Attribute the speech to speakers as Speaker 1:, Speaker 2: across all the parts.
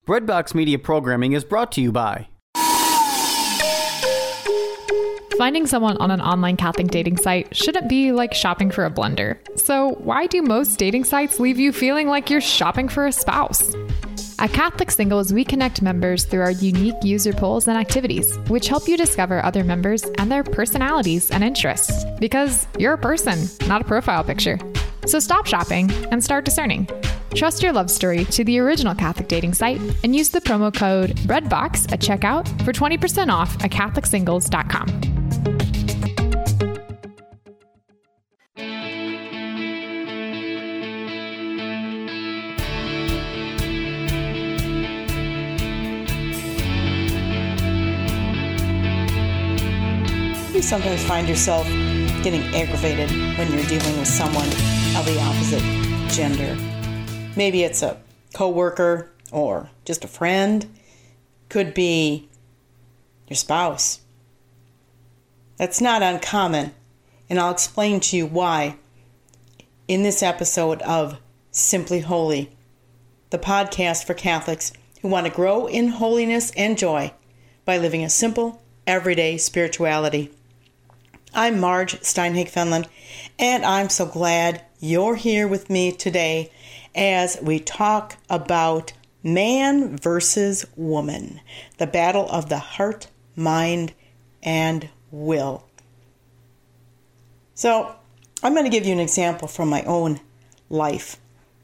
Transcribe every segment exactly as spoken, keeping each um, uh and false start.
Speaker 1: Breadbox Media Programming is brought to you by...
Speaker 2: Finding someone on an online Catholic dating site shouldn't be like shopping for a blender. So why do most dating sites leave you feeling like you're shopping for a spouse? At Catholic Singles, we connect members through our unique user polls and activities, which help you discover other members and their personalities and interests. Because you're a person, not a profile picture. So stop shopping and start discerning. Trust your love story to the original Catholic dating site and use the promo code BREADBOX at checkout for twenty percent off at Catholic Singles dot com.
Speaker 3: You sometimes find yourself getting aggravated when you're dealing with someone of the opposite gender. Maybe it's a coworker or just a friend. Could be your spouse. That's not uncommon, and I'll explain to you why in this episode of Simply Holy, the podcast for Catholics who want to grow in holiness and joy by living a simple, everyday spirituality. I'm Marge Steinhake-Fenlon, and I'm so glad you're here with me today as we talk about man versus woman, the battle of the heart, mind, and will. So, I'm going to give you an example from my own life.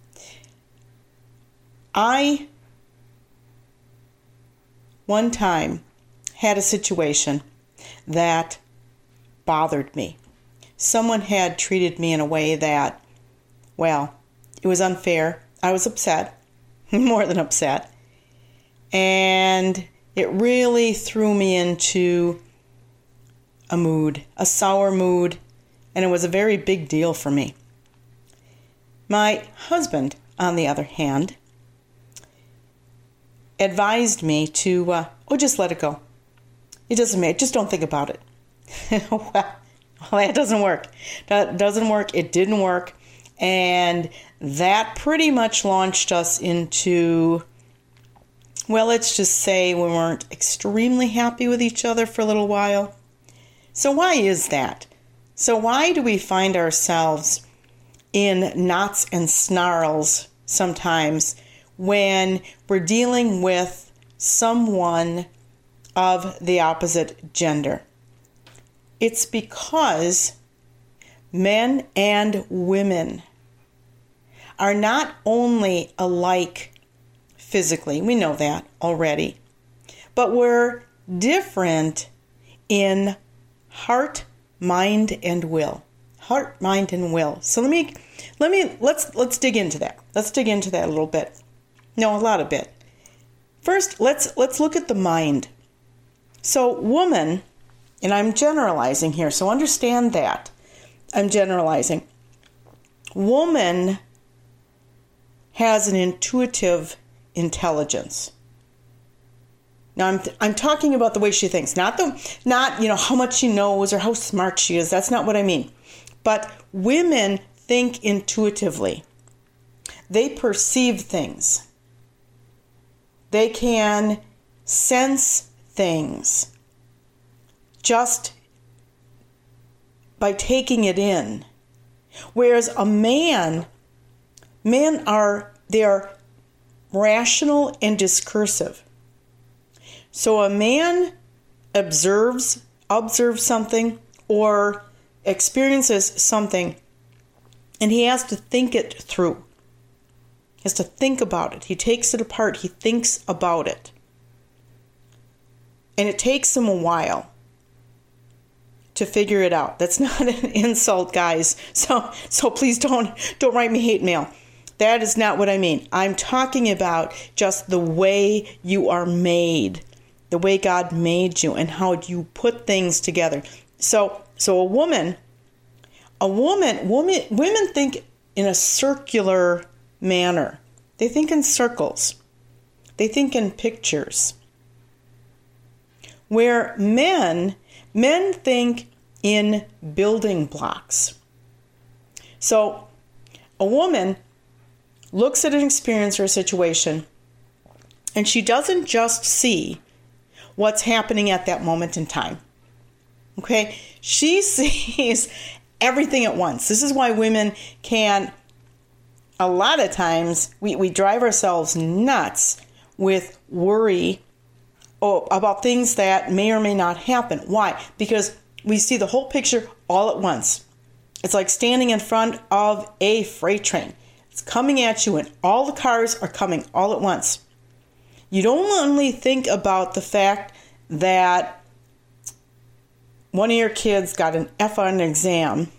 Speaker 3: I, one time, had a situation that bothered me. Someone had treated me in a way that, well, it was unfair. I was upset, more than upset. And it really threw me into a mood, a sour mood, and it was a very big deal for me. My husband, on the other hand, advised me to, uh, oh, just let it go. It doesn't matter. Just don't think about it. well, well, that doesn't work. That doesn't work. It didn't work. And that pretty much launched us into, well, let's just say we weren't extremely happy with each other for a little while. So why is that? So why do we find ourselves in knots and snarls sometimes when we're dealing with someone of the opposite gender? It's because men and women are not only alike physically, we know that already, but we're different in heart, mind, and will. Heart, mind, and will. So let me, let me, let's let's dig into that. Let's dig into that a little bit. No, a lot of bit. First, let's let's look at the mind. So, woman. And I'm generalizing here, so understand that. I'm generalizing. Woman has an intuitive intelligence. Now, I'm th- I'm talking about the way she thinks, not the not you know how much she knows or how smart she is. That's not what I mean. But women think intuitively. They perceive things. They can sense things just by taking it in. Whereas a man, men are, they are rational and discursive. So a man observes, observes something or experiences something, and he has to think it through. He has to think about it. He takes it apart. He thinks about it. And it takes him a while to figure it out. That's not an insult, guys. So so please don't don't write me hate mail. That is not what I mean. I'm talking about just the way you are made, the way God made you, and how you put things together. So so a woman, a woman, woman women think in a circular manner. They think in circles. They think in pictures. Where men Men think in building blocks. So a woman looks at an experience or a situation And she doesn't just see what's happening at that moment in time. Okay? She sees everything at once. This is why women can, a lot of times, we, we drive ourselves nuts with worry about things that may or may not happen. Why? Because we see the whole picture all at once. It's like standing in front of a freight train. It's coming at you and all the cars are coming all at once. You don't only think about the fact that one of your kids got an F on an exam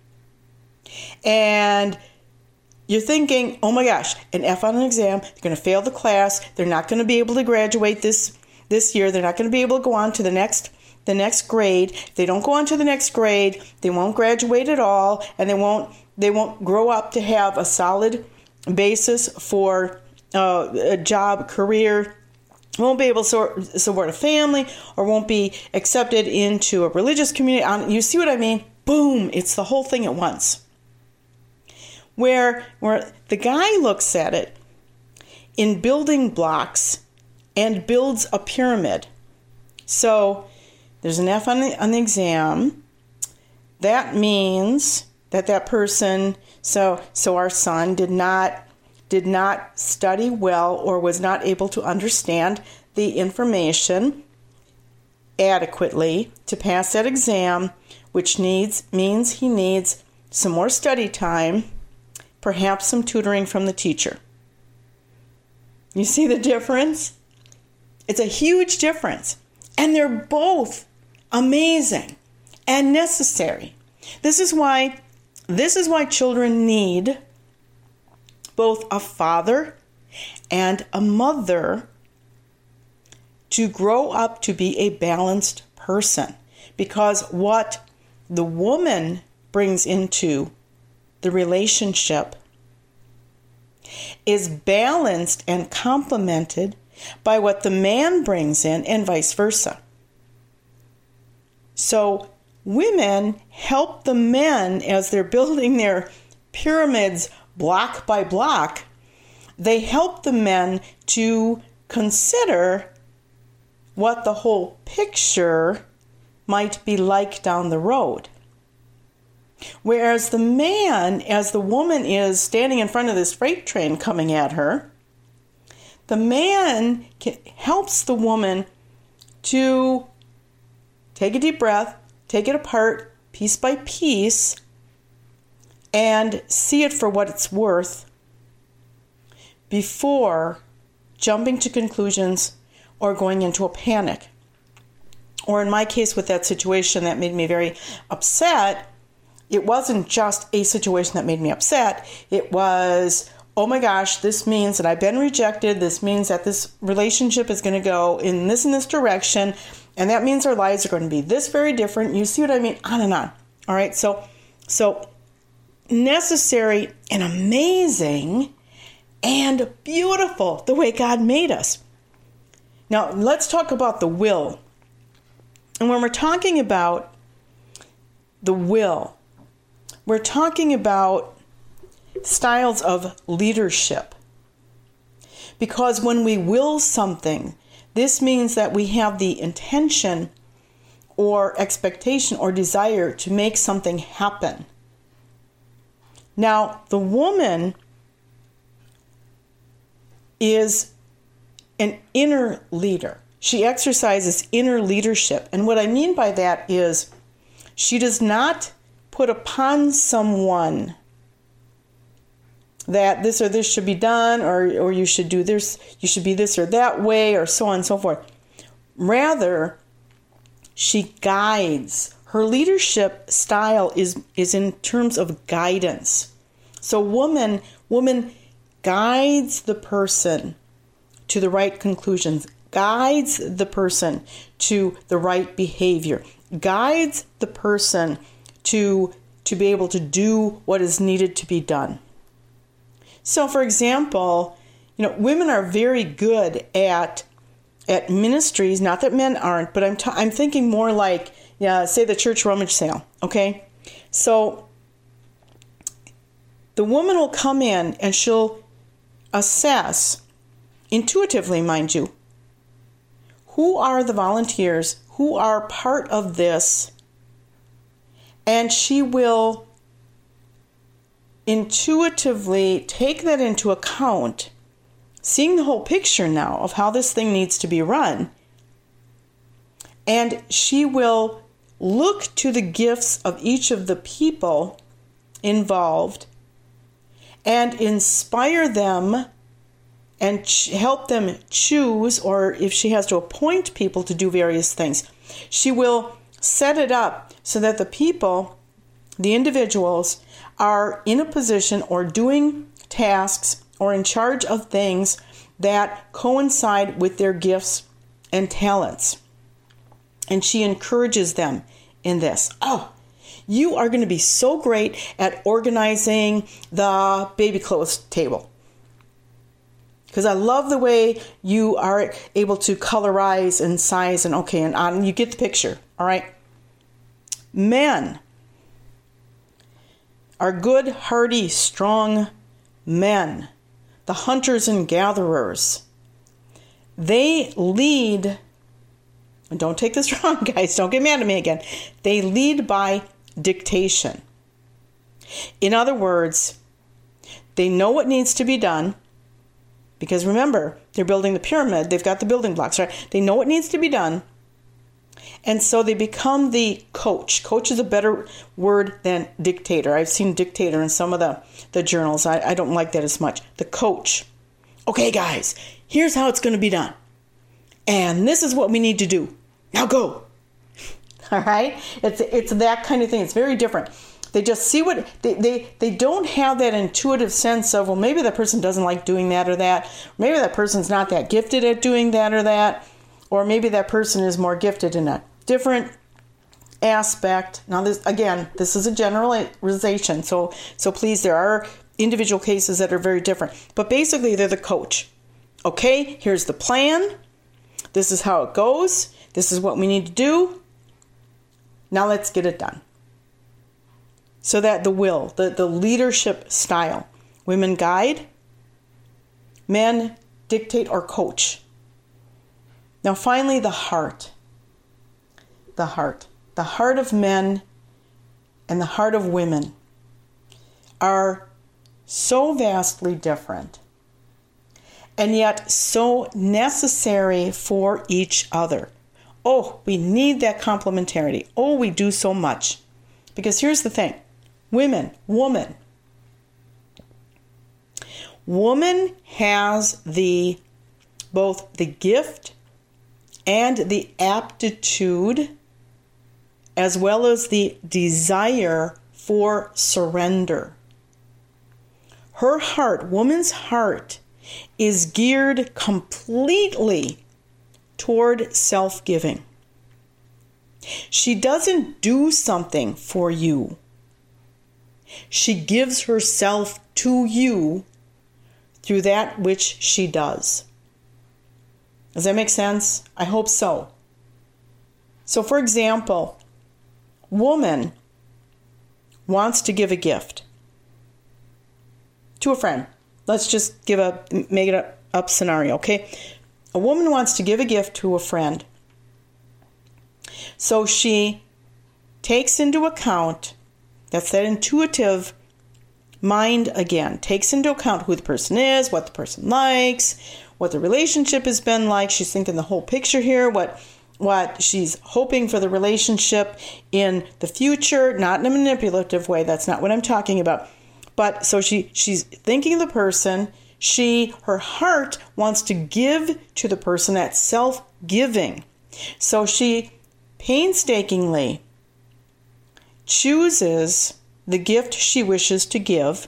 Speaker 3: and you're thinking, oh my gosh, an F on an exam, they're going to fail the class, they're not going to be able to graduate this this year, they're not going to be able to go on to the next the next grade. If they don't go on to the next grade, they won't graduate at all, and they won't they won't grow up to have a solid basis for uh, a job, career, won't be able to support a family, or won't be accepted into a religious community. You see what I mean? Boom, it's the whole thing at once. Where, where the guy looks at it in building blocks and builds a pyramid. So there's an F on the, on the exam. That means that that person, so so our son did not did not study well or was not able to understand the information adequately to pass that exam, which needs means he needs some more study time, perhaps some tutoring from the teacher. You see the difference? It's a huge difference. And they're both amazing and necessary. This is why this is why children need both a father and a mother to grow up to be a balanced person. Because what the woman brings into the relationship is balanced and complemented by what the man brings in, and vice versa. So women help the men as they're building their pyramids block by block. They help the men to consider what the whole picture might be like down the road. Whereas the man, as the woman is standing in front of this freight train coming at her, the man can, helps the woman to take a deep breath, take it apart piece by piece, and see it for what it's worth before jumping to conclusions or going into a panic. Or in my case with that situation that made me very upset, it wasn't just a situation that made me upset. It was, oh my gosh, this means that I've been rejected. This means that this relationship is going to go in this and this direction. And that means our lives are going to be this very different. You see what I mean? On and on. All right. So, so necessary and amazing and beautiful the way God made us. Now, let's talk about the will. And when we're talking about the will, we're talking about styles of leadership. Because when we will something, this means that we have the intention or expectation or desire to make something happen. Now, the woman is an inner leader. She exercises inner leadership. And what I mean by that is she does not put upon someone that this or this should be done, or, or you should do this, you should be this or that way, or so on and so forth. Rather, she guides. Her leadership style is, is in terms of guidance. So woman, woman guides the person to the right conclusions, guides the person to the right behavior, guides the person to, to be able to do what is needed to be done. So, for example, you know, women are very good at at ministries. Not that men aren't, but I'm t- I'm thinking more like, yeah, say the church rummage sale. Okay, so the woman will come in and she'll assess intuitively, mind you, who are the volunteers who are part of this, and she will intuitively take that into account, seeing the whole picture now of how this thing needs to be run, and she will look to the gifts of each of the people involved and inspire them and ch- help them choose, or if she has to appoint people to do various things, she will set it up so that the people, the individuals, are in a position or doing tasks or in charge of things that coincide with their gifts and talents. And she encourages them in this. Oh, you are going to be so great at organizing the baby clothes table, because I love the way you are able to colorize and size and okay, and on. You get the picture, all right? Men are good, hardy, strong men, the hunters and gatherers. They lead, and don't take this wrong, guys, don't get mad at me again. They lead by dictation. In other words, they know what needs to be done, because remember, they're building the pyramid, they've got the building blocks, right? They know what needs to be done, and so they become the coach. Coach is a better word than dictator. I've seen dictator in some of the, the journals. I, I don't like that as much. The coach. Okay, guys, here's how it's going to be done. And this is what we need to do. Now go. All right? It's it's that kind of thing. It's very different. They just see what, they, they, they don't have that intuitive sense of, well, maybe that person doesn't like doing that or that. Maybe that person's not that gifted at doing that or that. Or maybe that person is more gifted in a different aspect. Now, this again, this is a generalization. So, so please, there are individual cases that are very different. But basically, they're the coach. Okay, here's the plan. This is how it goes. This is what we need to do. Now let's get it done. So that the will, the, the leadership style, women guide, men dictate or coach. Now finally, the heart. The heart. The heart of men and the heart of women are so vastly different, and yet so necessary for each other. Oh, we need that complementarity. Oh, we do so much. Because here's the thing. Women, woman. Woman has the both the gift and the aptitude, as well as the desire for surrender. Her heart, woman's heart, is geared completely toward self-giving. She doesn't do something for you. She gives herself to you through that which she does. Does that make sense? I hope so. So, for example, woman wants to give a gift to a friend. Let's just give a make it up, up scenario, okay? A woman wants to give a gift to a friend. So she takes into account, that's that intuitive mind again, takes into account who the person is, what the person likes, what the relationship has been like. She's thinking the whole picture here, what what she's hoping for the relationship in the future, not in a manipulative way. That's not what I'm talking about. But so she she's thinking of the person. She, her heart wants to give to the person, that self-giving. So she painstakingly chooses the gift she wishes to give,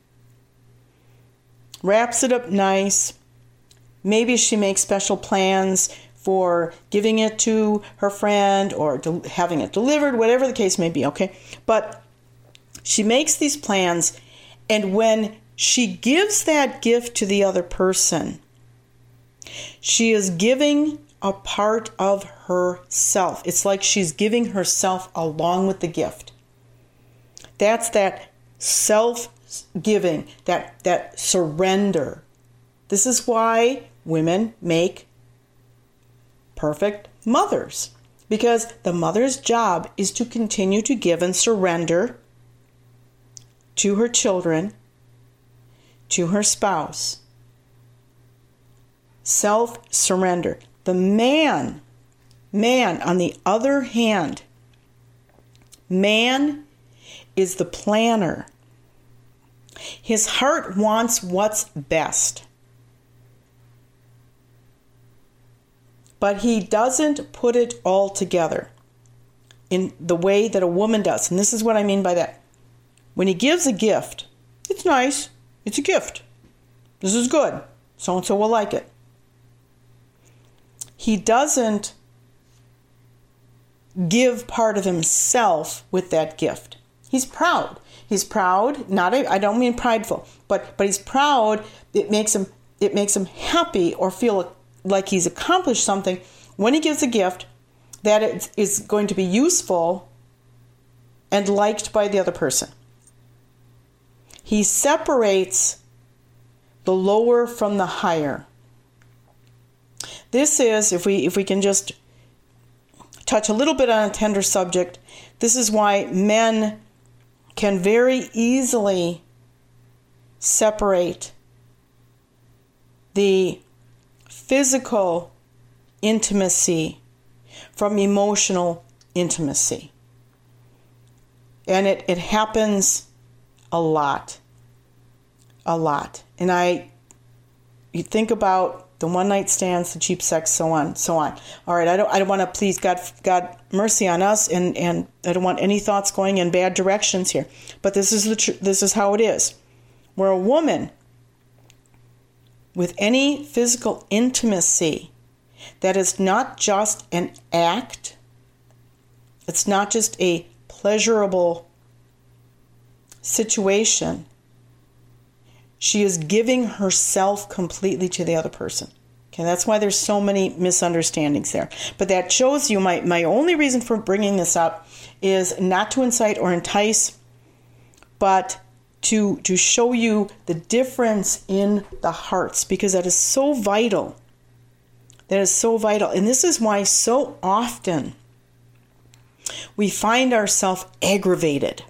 Speaker 3: wraps it up nice. Maybe she makes special plans for giving it to her friend or de- having it delivered, whatever the case may be, okay? But she makes these plans, and when she gives that gift to the other person, she is giving a part of herself. It's like she's giving herself along with the gift. That's that self-giving, that, that surrender. This is why women make perfect mothers, because the mother's job is to continue to give and surrender to her children, to her spouse. Self-surrender. The man, man, on the other hand, man is the planner. His heart wants what's best. But he doesn't put it all together in the way that a woman does. And this is what I mean by that. When he gives a gift, it's nice. It's a gift. This is good. So-and-so will like it. He doesn't give part of himself with that gift. He's proud. He's proud. Not a, I don't mean prideful, but but he's proud. It makes him it makes him happy or feel like he's accomplished something when he gives a gift that it is going to be useful and liked by the other person. He separates the lower from the higher. This is, if we if we can just touch a little bit on a tender subject, this is why men can very easily separate the physical intimacy from emotional intimacy. And it, it happens a lot. A lot. And I, you think about the one night stands, the cheap sex, so on, so on. All right, I don't, I don't want to please God, God mercy on us, and, and I don't want any thoughts going in bad directions here. But this is the tr- this is how it is. Where a woman with any physical intimacy that is not just an act, it's not just a pleasurable situation. She is giving herself completely to the other person. Okay, that's why there's so many misunderstandings there. But that shows you, my, my only reason for bringing this up is not to incite or entice, but to, to show you the difference in the hearts, because that is so vital. That is so vital. And this is why so often we find ourselves aggravated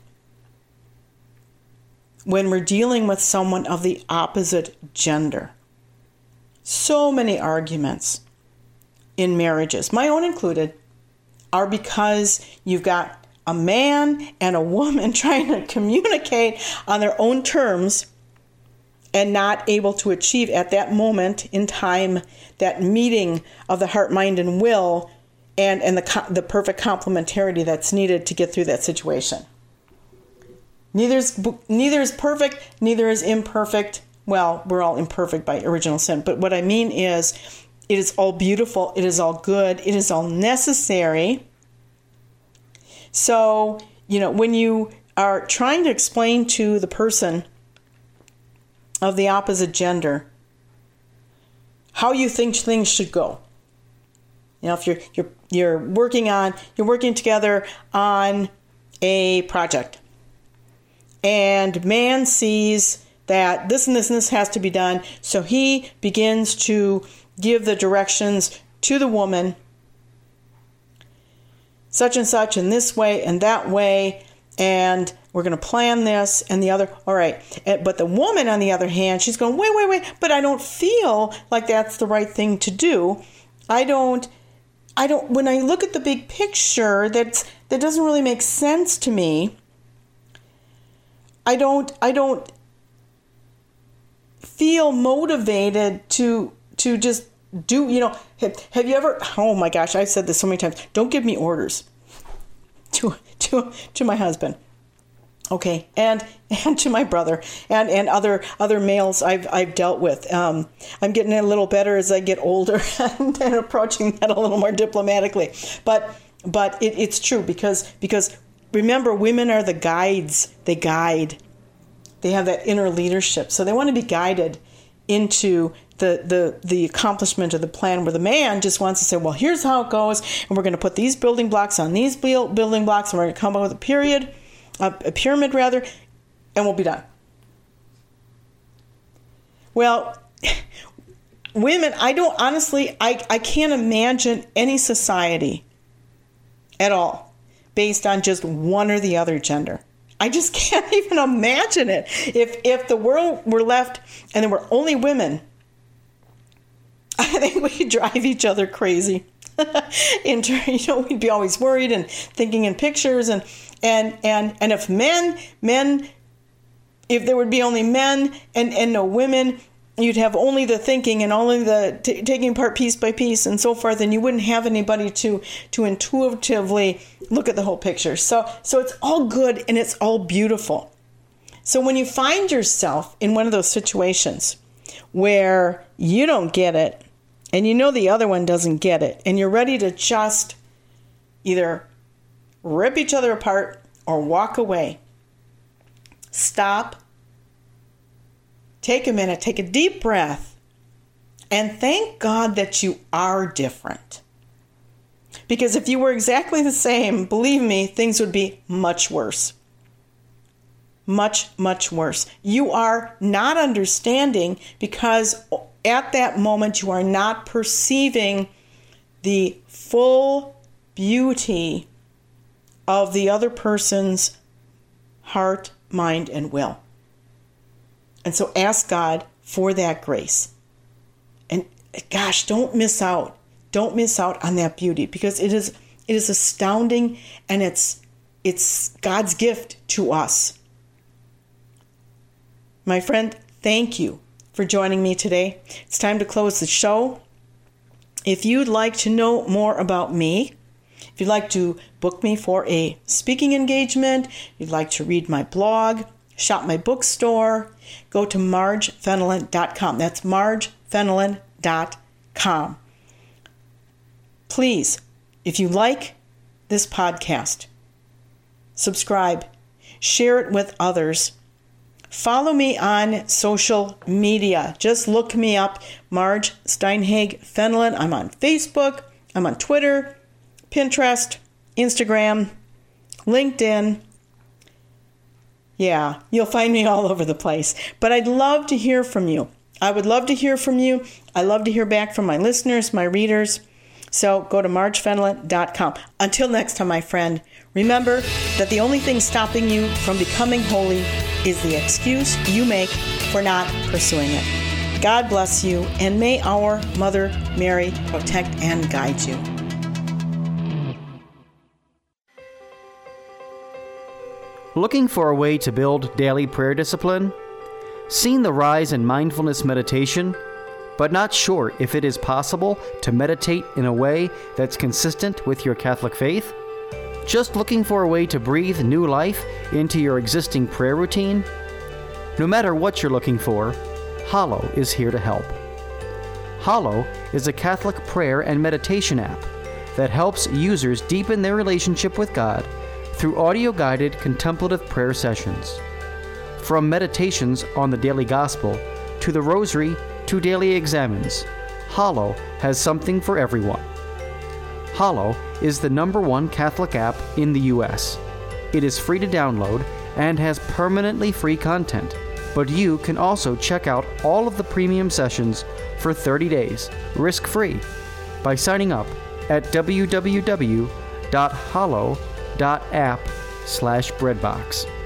Speaker 3: when we're dealing with someone of the opposite gender. So many arguments in marriages, my own included, are because you've got a man and a woman trying to communicate on their own terms and not able to achieve at that moment in time that meeting of the heart, mind, and will, and, and the, the perfect complementarity that's needed to get through that situation. Neither is, neither is perfect, neither is imperfect. Well, we're all imperfect by original sin. But what I mean is, it is all beautiful. It is all good. It is all necessary. So, you know, when you are trying to explain to the person of the opposite gender how you think things should go, you know, if you're you're you're working on you're working together on a project, and man sees that this and this and this has to be done, so he begins to give the directions to the woman, such and such, and this way and that way, and we're going to plan this and the other. All right. But the woman, on the other hand, she's going, wait, wait, wait, but I don't feel like that's the right thing to do. I don't, I don't, when I look at the big picture, that's, that doesn't really make sense to me. I don't, I don't feel motivated to, to just do, you know, have, have you ever, oh my gosh, I've said this so many times, don't give me orders to, to, to my husband. Okay, and and to my brother and, and other other males I've I've dealt with. Um, I'm getting a little better as I get older and, and approaching that a little more diplomatically. But but it, it's true because because remember, women are the guides. They guide. They have that inner leadership, so they want to be guided into the the the accomplishment of the plan. Where the man just wants to say, well, here's how it goes, and we're going to put these building blocks on these building blocks, and we're going to come up with a period. A, a pyramid, rather, and we'll be done. Well, women, I don't, honestly, I, I can't imagine any society at all based on just one or the other gender. I just can't even imagine it. If if the world were left and there were only women, I think we'd drive each other crazy. In, you know, we'd be always worried and thinking in pictures, and and and and if men men if there would be only men and and no women, you'd have only the thinking and only the t- taking part piece by piece and so forth, and you wouldn't have anybody to to intuitively look at the whole picture. So so it's all good and it's all beautiful. So when you find yourself in one of those situations where you don't get it and you know the other one doesn't get it, and you're ready to just either rip each other apart or walk away, stop. Take a minute, take a deep breath, and thank God that you are different. Because if you were exactly the same, believe me, things would be much worse. Much, much worse. You are not understanding because at that moment you are not perceiving the full beauty of the other person's heart, mind, and will. And so ask God for that grace. And gosh, don't miss out. Don't miss out on that beauty, because it is it is astounding, and it's it's God's gift to us. My friend, thank you for joining me today. It's time to close the show. If you'd like to know more about me, if you'd like to book me for a speaking engagement, you'd like to read my blog, shop my bookstore, go to marge fenelon dot com. That's marge fenelon dot com. Please, if you like this podcast, subscribe, share it with others. Follow me on social media. Just look me up, Marge Steinhage Fenelon. I'm on Facebook. I'm on Twitter, Pinterest, Instagram, LinkedIn. Yeah, you'll find me all over the place. But I'd love to hear from you. I would love to hear from you. I love to hear back from my listeners, my readers. So go to marge fenelon dot com. Until next time, my friend, remember that the only thing stopping you from becoming holy is the excuse you make for not pursuing it. God bless you, and may our Mother Mary protect and guide you.
Speaker 1: Looking for a way to build daily prayer discipline? Seen the rise in mindfulness meditation, but not sure if it is possible to meditate in a way that's consistent with your Catholic faith? Just looking for a way to breathe new life into your existing prayer routine? No matter what you're looking for, Hallow is here to help. Hallow is a Catholic prayer and meditation app that helps users deepen their relationship with God through audio-guided contemplative prayer sessions. From meditations on the daily gospel to the rosary to daily examens, Hallow has something for everyone. Hallow is the number one Catholic app in the U S. It is free to download and has permanently free content, but you can also check out all of the premium sessions for thirty days, risk-free, by signing up at w w w dot hallow dot app slash breadbox.